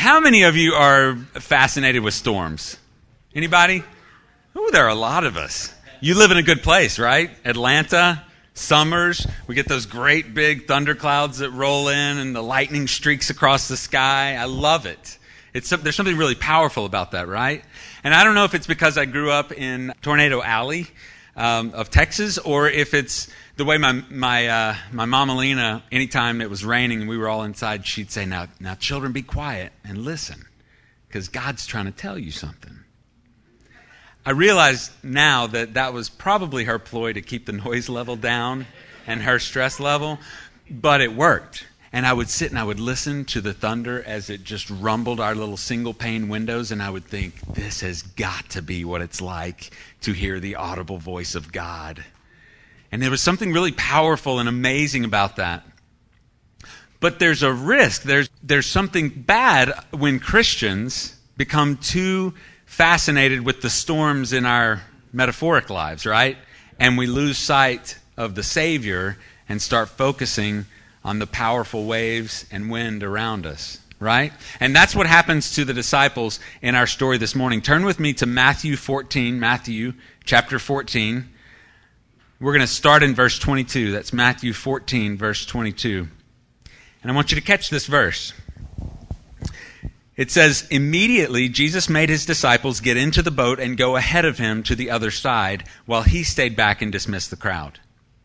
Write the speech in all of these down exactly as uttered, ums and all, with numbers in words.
How many of you are fascinated with storms? Anybody? Oh, there are a lot of us. You live in a good place, right? Atlanta, summers, we get those great big thunderclouds that roll in and the lightning streaks across the sky. I love it. It's there's something really powerful about that, right? And I don't know if it's because I grew up in Tornado Alley um, of Texas, or if it's the way my my uh, my mom Alina, anytime it was raining and we were all inside, she'd say, "Now, now, children, be quiet and listen, because God's trying to tell you something." I realize now that that was probably her ploy to keep the noise level down and her stress level, but it worked. And I would sit and I would listen to the thunder as it just rumbled our little single pane windows, and I would think, this has got to be what it's like to hear the audible voice of God. And there was something really powerful and amazing about that. But there's a risk. There's there's something bad when Christians become too fascinated with the storms in our metaphoric lives, right? And we lose sight of the Savior and start focusing on the powerful waves and wind around us, right? And that's what happens to the disciples in our story this morning. Turn with me to Matthew fourteen, Matthew chapter fourteen. We're going to start in verse twenty-two. That's Matthew fourteen, verse twenty-two. And I want you to catch this verse. It says, "Immediately Jesus made his disciples get into the boat and go ahead of him to the other side, while he stayed back and dismissed the crowd."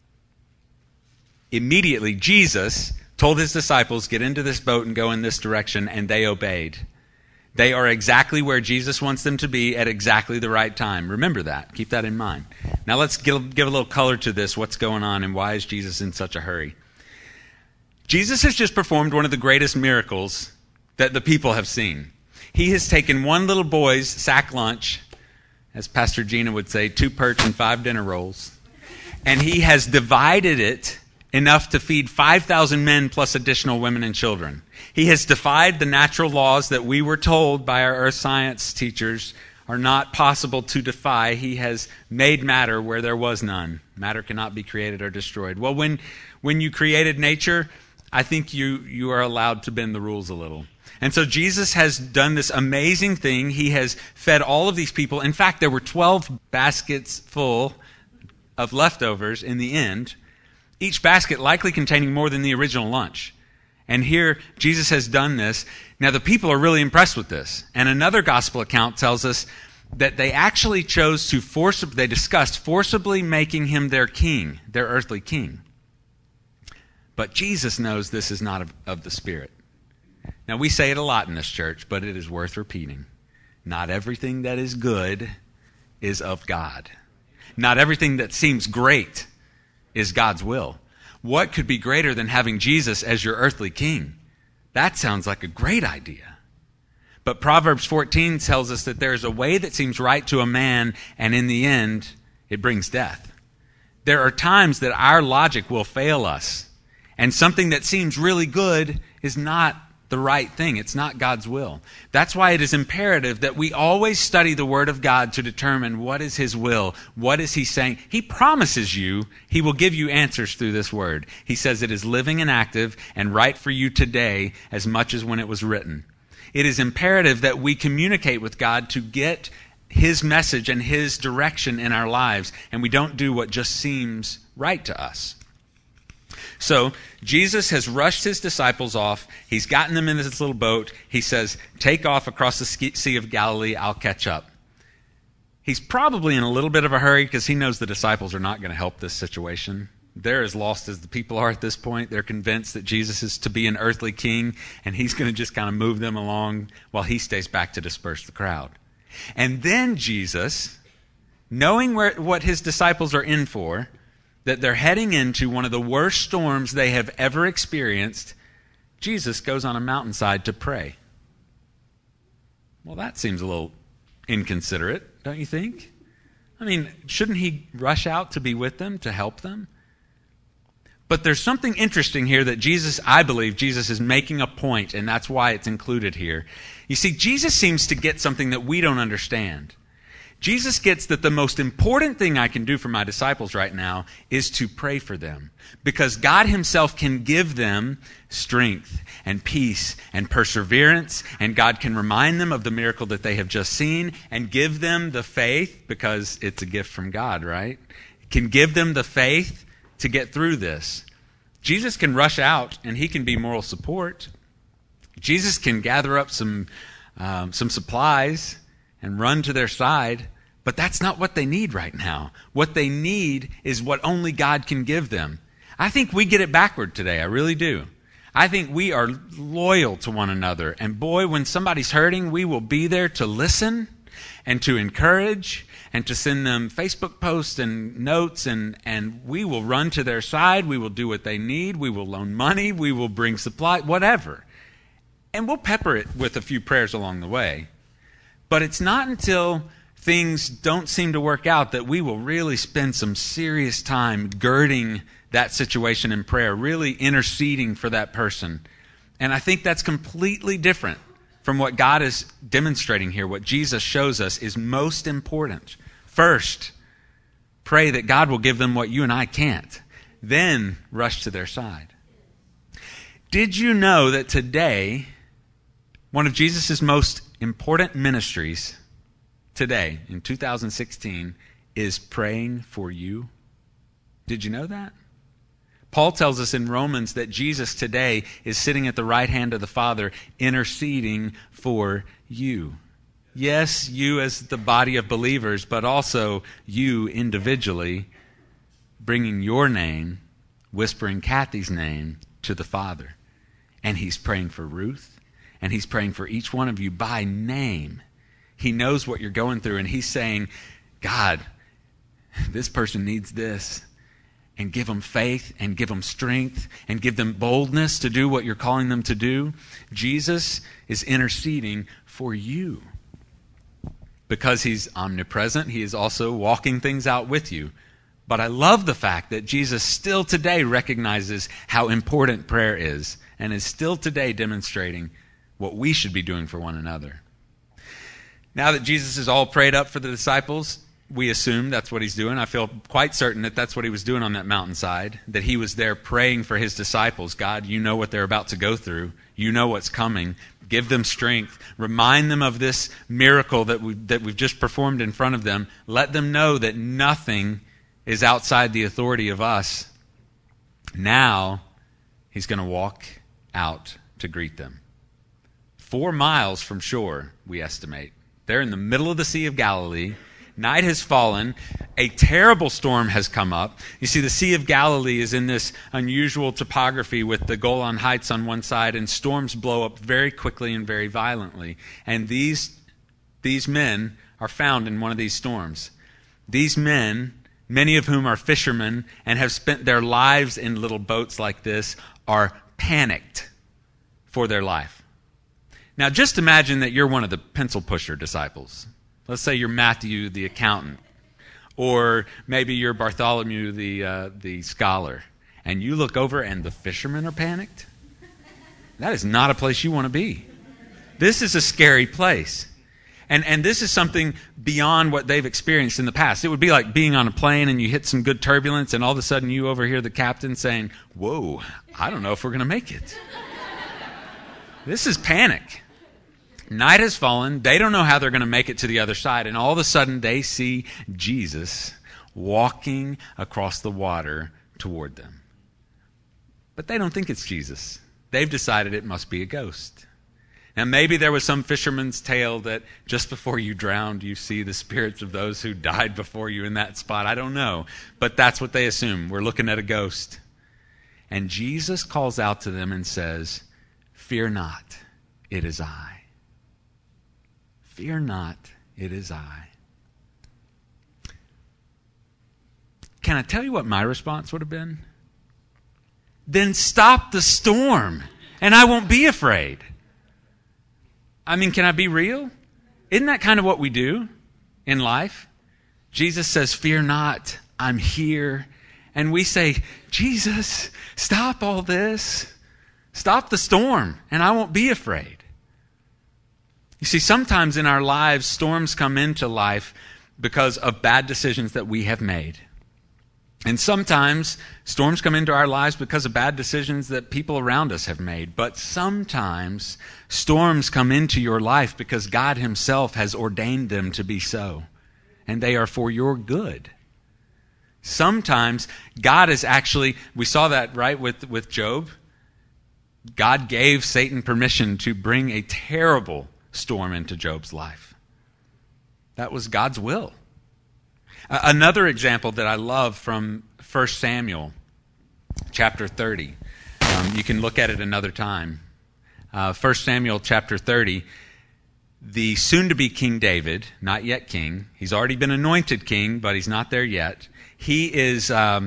Immediately Jesus told his disciples, get into this boat and go in this direction, and they obeyed. They are exactly where Jesus wants them to be at exactly the right time. Remember that. Keep that in mind. Now let's give, give a little color to this, what's going on, and why is Jesus in such a hurry? Jesus has just performed one of the greatest miracles that the people have seen. He has taken one little boy's sack lunch, as Pastor Gina would say, two perch and five dinner rolls, and he has divided it enough to feed five thousand men plus additional women and children. He has defied the natural laws that we were told by our earth science teachers are not possible to defy. He has made matter where there was none. Matter cannot be created or destroyed. Well, when when you created nature, I think you you are allowed to bend the rules a little. And so Jesus has done this amazing thing. He has fed all of these people. In fact, there were twelve baskets full of leftovers in the end, each basket likely containing more than the original lunch. And here, Jesus has done this. Now, the people are really impressed with this. And another gospel account tells us that they actually chose to forcibly, they discussed forcibly making him their king, their earthly king. But Jesus knows this is not of, of the Spirit. Now, we say it a lot in this church, but it is worth repeating. Not everything that is good is of God. Not everything that seems great is God's will. What could be greater than having Jesus as your earthly king? That sounds like a great idea. But Proverbs fourteen tells us that there is a way that seems right to a man, and in the end, it brings death. There are times that our logic will fail us, and something that seems really good is not the right thing. It's not God's will. That's why it is imperative that we always study the Word of God to determine what is His will. What is He saying? He promises you He will give you answers through this Word. He says it is living and active and right for you today as much as when it was written. It is imperative that we communicate with God to get His message and His direction in our lives, and we don't do what just seems right to us. So, Jesus has rushed his disciples off. He's gotten them in this little boat. He says, take off across the Sea of Galilee. I'll catch up. He's probably in a little bit of a hurry because he knows the disciples are not going to help this situation. They're as lost as the people are at this point. They're convinced that Jesus is to be an earthly king, and he's going to just kind of move them along while he stays back to disperse the crowd. And then Jesus, knowing where, what his disciples are in for, that they're heading into one of the worst storms they have ever experienced, Jesus goes on a mountainside to pray. Well, that seems a little inconsiderate, don't you think? I mean, shouldn't he rush out to be with them, to help them? But there's something interesting here that Jesus, I believe, Jesus is making a point, and that's why it's included here. You see, Jesus seems to get something that we don't understand. Jesus gets that the most important thing I can do for my disciples right now is to pray for them, because God himself can give them strength and peace and perseverance, and God can remind them of the miracle that they have just seen and give them the faith, because it's a gift from God, right? Can give them the faith to get through this. Jesus can rush out and he can be moral support. Jesus can gather up some um, some supplies and run to their side, but that's not what they need right now. What they need is what only God can give them. I think we get it backward today. I really do. I think we are loyal to one another. And boy, when somebody's hurting, we will be there to listen and to encourage and to send them Facebook posts and notes, and, and we will run to their side. We will do what they need. We will loan money. We will bring supply, whatever. And we'll pepper it with a few prayers along the way. But it's not until things don't seem to work out that we will really spend some serious time girding that situation in prayer, really interceding for that person. And I think that's completely different from what God is demonstrating here. What Jesus shows us is most important. First, pray that God will give them what you and I can't. Then rush to their side. Did you know that today, one of Jesus' most important ministries today, in two thousand sixteen, is praying for you? Did you know that? Paul tells us in Romans that Jesus today is sitting at the right hand of the Father, interceding for you. Yes, you as the body of believers, but also you individually, bringing your name, whispering Kathy's name to the Father. And he's praying for Ruth, and he's praying for each one of you by name. He knows what you're going through, and he's saying, God, this person needs this. And give them faith, and give them strength, and give them boldness to do what you're calling them to do. Jesus is interceding for you. Because he's omnipresent, he is also walking things out with you. But I love the fact that Jesus still today recognizes how important prayer is, and is still today demonstrating what we should be doing for one another. Now that Jesus is all prayed up for the disciples, we assume that's what he's doing. I feel quite certain that that's what he was doing on that mountainside, that he was there praying for his disciples. God, you know what they're about to go through. You know what's coming. Give them strength. Remind them of this miracle that, we, that we've just performed in front of them. Let them know that nothing is outside the authority of us. Now, he's going to walk out to greet them. Four miles from shore, we estimate. They're in the middle of the Sea of Galilee. Night has fallen. A terrible storm has come up. You see, the Sea of Galilee is in this unusual topography with the Golan Heights on one side, and storms blow up very quickly and very violently. And these, these men are found in one of these storms. These men, many of whom are fishermen and have spent their lives in little boats like this, are panicked for their life. Now, just imagine that you're one of the pencil pusher disciples. Let's say you're Matthew, the accountant, or maybe you're Bartholomew, the uh, the scholar, and you look over and the fishermen are panicked. That is not a place you want to be. This is a scary place. And and this is something beyond what they've experienced in the past. It would be like being on a plane and you hit some good turbulence and all of a sudden you overhear the captain saying, "Whoa, I don't know if we're going to make it." This is panic. Night has fallen. They don't know how they're going to make it to the other side. And all of a sudden they see Jesus walking across the water toward them. But they don't think it's Jesus. They've decided it must be a ghost. Now maybe there was some fisherman's tale that just before you drowned, you see the spirits of those who died before you in that spot. I don't know. But that's what they assume. We're looking at a ghost. And Jesus calls out to them and says, "Fear not, it is I. Fear not, it is I." Can I tell you what my response would have been? Then stop the storm, and I won't be afraid. I mean, can I be real? Isn't that kind of what we do in life? Jesus says, "Fear not, I'm here." And we say, "Jesus, stop all this. Stop the storm, and I won't be afraid." You see, sometimes in our lives, storms come into life because of bad decisions that we have made. And sometimes storms come into our lives because of bad decisions that people around us have made. But sometimes storms come into your life because God himself has ordained them to be so. And they are for your good. Sometimes God is actually, we saw that, right, with, with Job. God gave Satan permission to bring a terrible storm into Job's life. That was God's will. Uh, another example that I love from First Samuel chapter thirty. Um, you can look at it another time. Uh, First Samuel chapter thirty. The soon-to-be King David, not yet king. He's already been anointed king, but he's not there yet. He is um,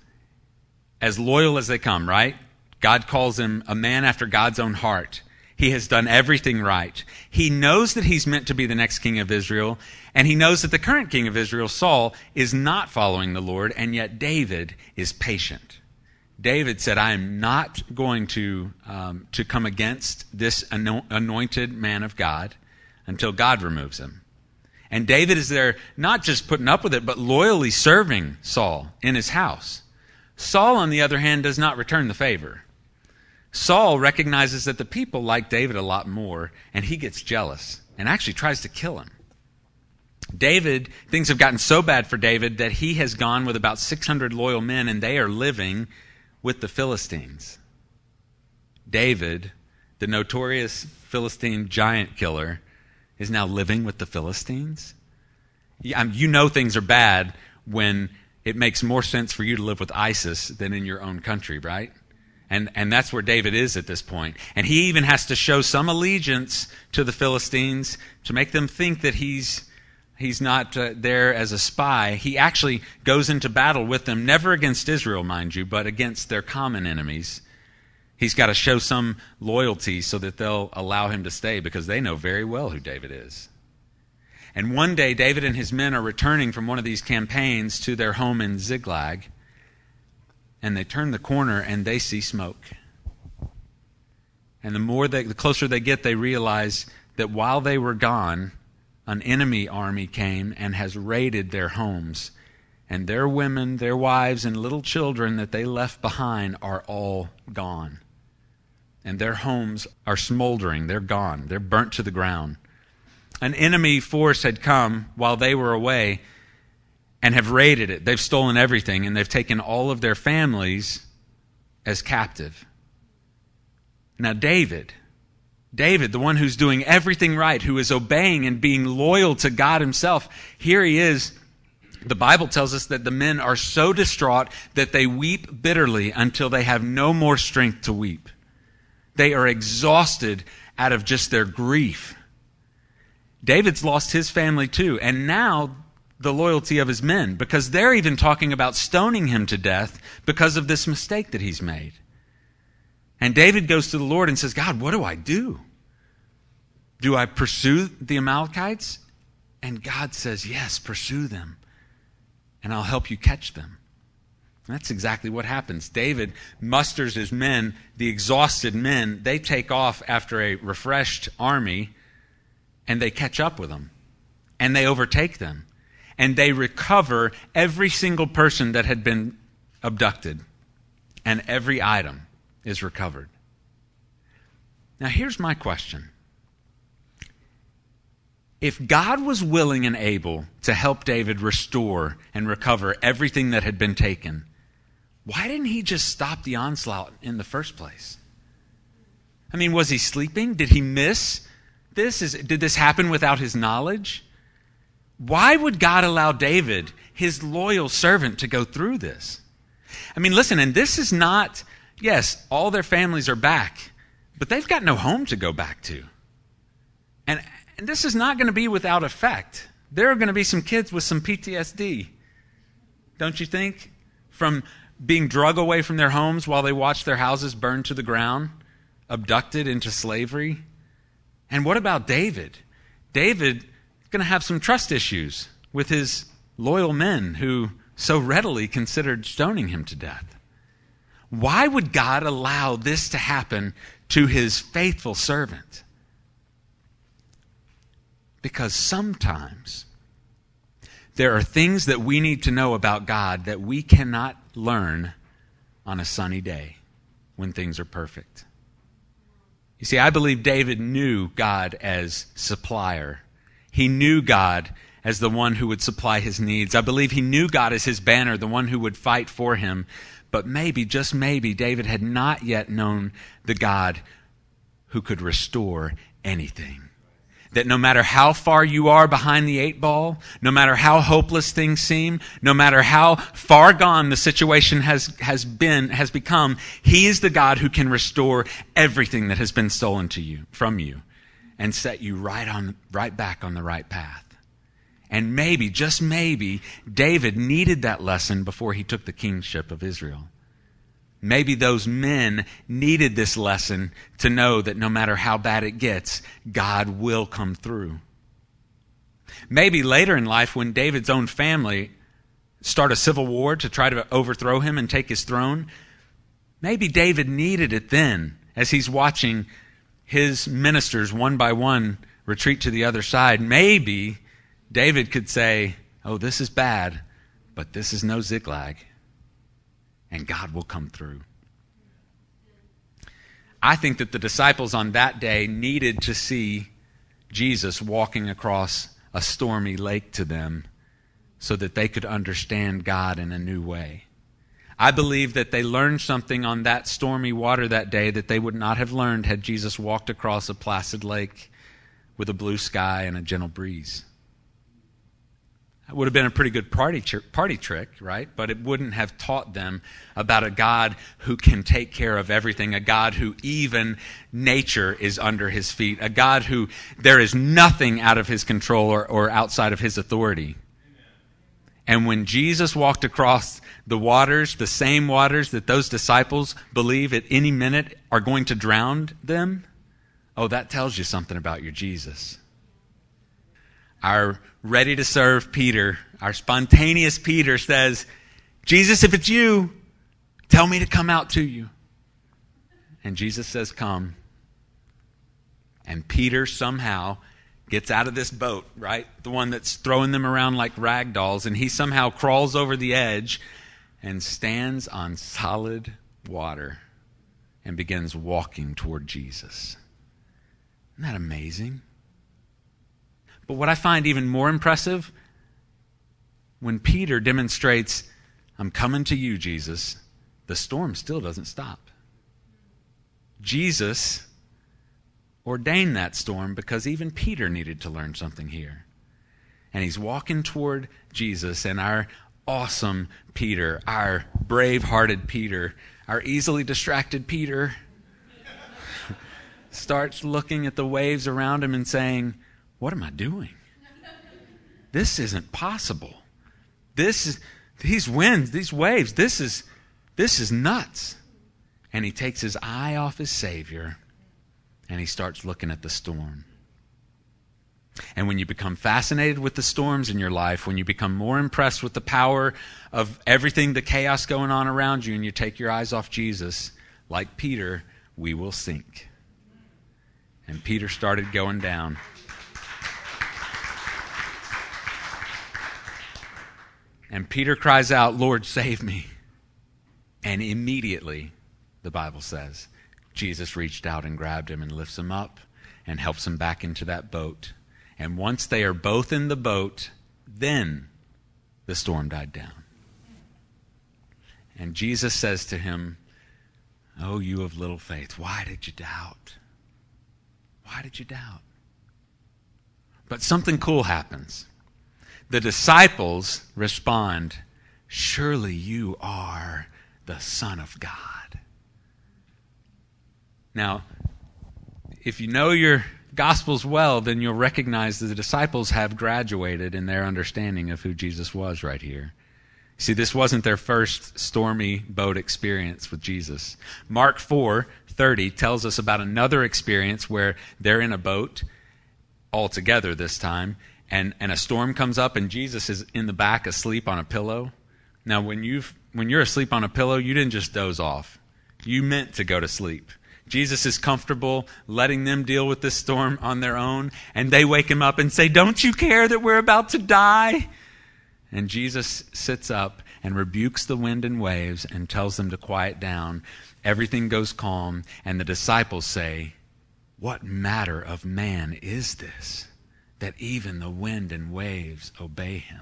as loyal as they come, right? God calls him a man after God's own heart. He has done everything right. He knows that he's meant to be the next king of Israel, and he knows that the current king of Israel, Saul, is not following the Lord, and yet David is patient. David said, I am not going to, um, to come against this anointed man of God until God removes him. And David is there not just putting up with it, but loyally serving Saul in his house. Saul, on the other hand, does not return the favor. Saul recognizes that the people like David a lot more, and he gets jealous and actually tries to kill him. David, things have gotten so bad for David that he has gone with about six hundred loyal men, and they are living with the Philistines. David, the notorious Philistine giant killer, is now living with the Philistines. You know things are bad when it makes more sense for you to live with ISIS than in your own country, right? And and that's where David is at this point. And he even has to show some allegiance to the Philistines to make them think that he's he's not uh, there as a spy. He actually goes into battle with them, never against Israel, mind you, but against their common enemies. He's got to show some loyalty so that they'll allow him to stay, because they know very well who David is. And one day, David and his men are returning from one of these campaigns to their home in Ziklag. And they turn the corner and they see smoke. And the more they, the closer they get, they realize that while they were gone, an enemy army came and has raided their homes. And their women, their wives, and little children that they left behind are all gone. And their homes are smoldering. They're gone. They're burnt to the ground. An enemy force had come while they were away and have raided it. They've stolen everything, and they've taken all of their families as captive. Now David, David, the one who's doing everything right, who is obeying and being loyal to God himself, here he is. The Bible tells us that the men are so distraught that they weep bitterly until they have no more strength to weep. They are exhausted out of just their grief. David's lost his family too, and now the loyalty of his men, because they're even talking about stoning him to death because of this mistake that he's made. And David goes to the Lord and says, God, what do I do? Do I pursue the Amalekites? And God says, yes, pursue them, and I'll help you catch them. And that's exactly what happens. David musters his men, the exhausted men. They take off after a refreshed army, and they catch up with them, and they overtake them. And they recover every single person that had been abducted. And every item is recovered. Now here's my question. If God was willing and able to help David restore and recover everything that had been taken, why didn't he just stop the onslaught in the first place? I mean, was he sleeping? Did he miss this? Is, did this happen without his knowledge? Why would God allow David, his loyal servant, to go through this? I mean, listen, and this is not, yes, all their families are back, but they've got no home to go back to. And, and this is not going to be without effect. There are going to be some kids with some P T S D, don't you think? From being drug away from their homes while they watched their houses burn to the ground, abducted into slavery. And what about David? David going to have some trust issues with his loyal men who so readily considered stoning him to death. Why would God allow this to happen to his faithful servant? Because sometimes, there are things that we need to know about God that we cannot learn on a sunny day when things are perfect. You see, I believe David knew God as supplier. He knew God as the one who would supply his needs. I believe he knew God as his banner, the one who would fight for him. But maybe, just maybe, David had not yet known the God who could restore anything. That no matter how far you are behind the eight ball, no matter how hopeless things seem, no matter how far gone the situation has, has been, has become, he is the God who can restore everything that has been stolen to you, from you, and set you right on, right back on the right path. And maybe, just maybe, David needed that lesson before he took the kingship of Israel. Maybe those men needed this lesson to know that no matter how bad it gets, God will come through. Maybe later in life, when David's own family start a civil war to try to overthrow him and take his throne, maybe David needed it then, as he's watching his ministers one by one retreat to the other side. Maybe David could say, oh, this is bad, but this is no Ziklag. And God will come through. I think that the disciples on that day needed to see Jesus walking across a stormy lake to them so that they could understand God in a new way. I believe that they learned something on that stormy water that day that they would not have learned had Jesus walked across a placid lake with a blue sky and a gentle breeze. It would have been a pretty good party tr- party trick, right? But it wouldn't have taught them about a God who can take care of everything, a God who even nature is under his feet, a God who there is nothing out of his control or, or outside of his authority. And when Jesus walked across the waters, the same waters that those disciples believe at any minute are going to drown them, oh, that tells you something about your Jesus. Our ready-to-serve Peter, our spontaneous Peter says, Jesus, if it's you, tell me to come out to you. And Jesus says, come. And Peter somehow gets out of this boat, right? The one that's throwing them around like rag dolls, and he somehow crawls over the edge and stands on solid water and begins walking toward Jesus. Isn't that amazing? But what I find even more impressive, when Peter demonstrates, I'm coming to you, Jesus, the storm still doesn't stop. Jesus ordained that storm because even Peter needed to learn something here. And he's walking toward Jesus, and our awesome Peter, our brave-hearted Peter, our easily distracted Peter, starts looking at the waves around him and saying, what am I doing? This isn't possible. This is these winds, these waves, this is this is nuts. And he takes his eye off his Savior and he starts looking at the storm. And when you become fascinated with the storms in your life, when you become more impressed with the power of everything, the chaos going on around you, and you take your eyes off Jesus, like Peter, we will sink. And Peter started going down. And Peter cries out, Lord, save me. And immediately, the Bible says, Jesus reached out and grabbed him and lifts him up and helps him back into that boat. And once they are both in the boat, then the storm died down. And Jesus says to him, oh, you of little faith, why did you doubt? Why did you doubt? But something cool happens. The disciples respond, surely you are the Son of God. Now, if you know your Gospels well, then you'll recognize that the disciples have graduated in their understanding of who Jesus was right here. See, this wasn't their first stormy boat experience with Jesus. Mark four thirty tells us about another experience where they're in a boat, all together this time, And, and a storm comes up and Jesus is in the back asleep on a pillow. Now, when, you've, when you're asleep on a pillow, you didn't just doze off. You meant to go to sleep. Jesus is comfortable letting them deal with this storm on their own. And they wake him up and say, don't you care that we're about to die? And Jesus sits up and rebukes the wind and waves and tells them to quiet down. Everything goes calm, and the disciples say, "What matter of man is this, that even the wind and waves obey him?"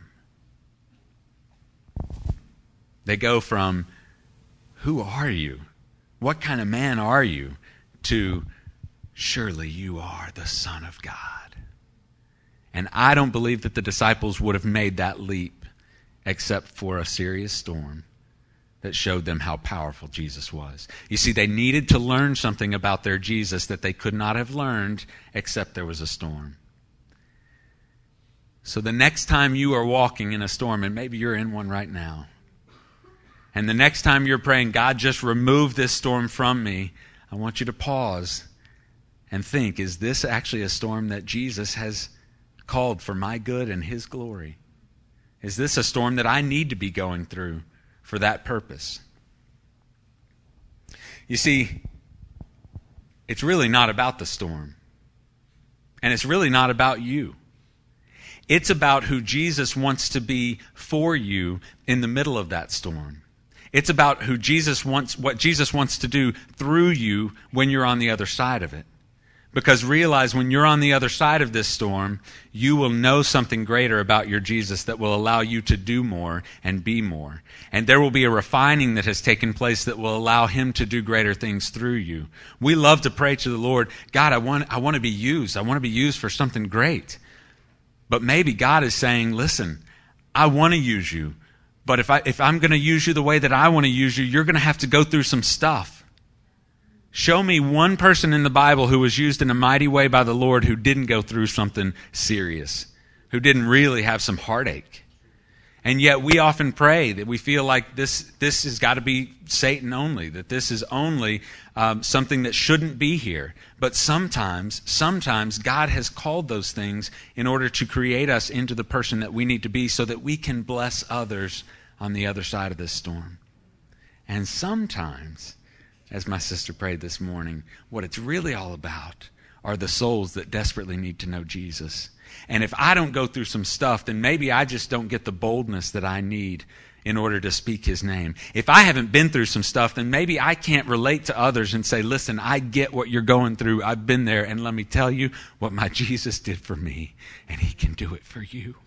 They go from, "Who are you? What kind of man are you?" to, "Surely you are the Son of God." And I don't believe that the disciples would have made that leap except for a serious storm that showed them how powerful Jesus was. You see, they needed to learn something about their Jesus that they could not have learned except there was a storm. So the next time you are walking in a storm, and maybe you're in one right now, and the next time you're praying, "God, just remove this storm from me," I want you to pause and think, is this actually a storm that Jesus has called for my good and his glory? Is this a storm that I need to be going through for that purpose? You see, it's really not about the storm. And it's really not about you. It's about who Jesus wants to be for you in the middle of that storm. It's about who Jesus wants, what Jesus wants to do through you when you're on the other side of it. Because realize when you're on the other side of this storm, you will know something greater about your Jesus that will allow you to do more and be more. And there will be a refining that has taken place that will allow him to do greater things through you. We love to pray to the Lord, "God, I want, I want to be used. I want to be used for something great." But maybe God is saying, "Listen, I want to use you. But if, I, if I'm going to use you the way that I want to use you, you're going to have to go through some stuff." Show me one person in the Bible who was used in a mighty way by the Lord who didn't go through something serious, who didn't really have some heartache. And yet we often pray that we feel like this this has got to be Satan only, that this is only um, something that shouldn't be here. But sometimes, sometimes God has called those things in order to create us into the person that we need to be so that we can bless others on the other side of this storm. And sometimes, as my sister prayed this morning, what it's really all about are the souls that desperately need to know Jesus. And if I don't go through some stuff, then maybe I just don't get the boldness that I need in order to speak his name. If I haven't been through some stuff, then maybe I can't relate to others and say, "Listen, I get what you're going through. I've been there, and let me tell you what my Jesus did for me, and he can do it for you."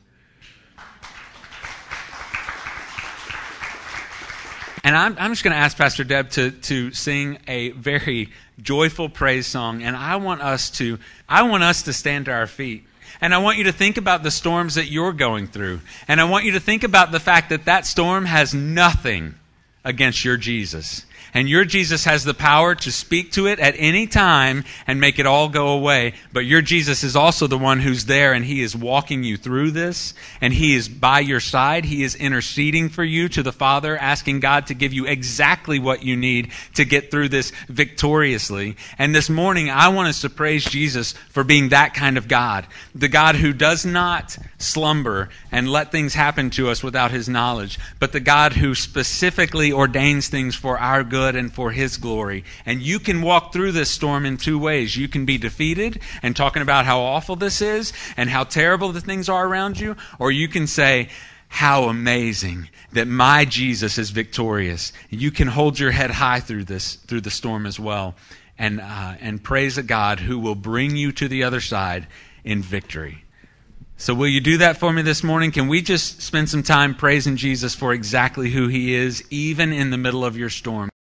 And I'm, I'm just going to ask Pastor Deb to, to sing a very joyful praise song. And I want us to, I want us to stand to our feet. And I want you to think about the storms that you're going through. And I want you to think about the fact that that storm has nothing against your Jesus. And your Jesus has the power to speak to it at any time and make it all go away. But your Jesus is also the one who's there, and he is walking you through this. And he is by your side. He is interceding for you to the Father, asking God to give you exactly what you need to get through this victoriously. And this morning, I want us to praise Jesus for being that kind of God. The God who does not slumber and let things happen to us without his knowledge, but the God who specifically ordains things for our good and for his glory. And you can walk through this storm in two ways. You can be defeated and talking about how awful this is and how terrible the things are around you, or you can say, "How amazing that my Jesus is victorious." You can hold your head high through this, through the storm as well, and uh, and praise a God who will bring you to the other side in victory. So will you do that for me this morning? Can we just spend some time praising Jesus for exactly who he is, even in the middle of your storm?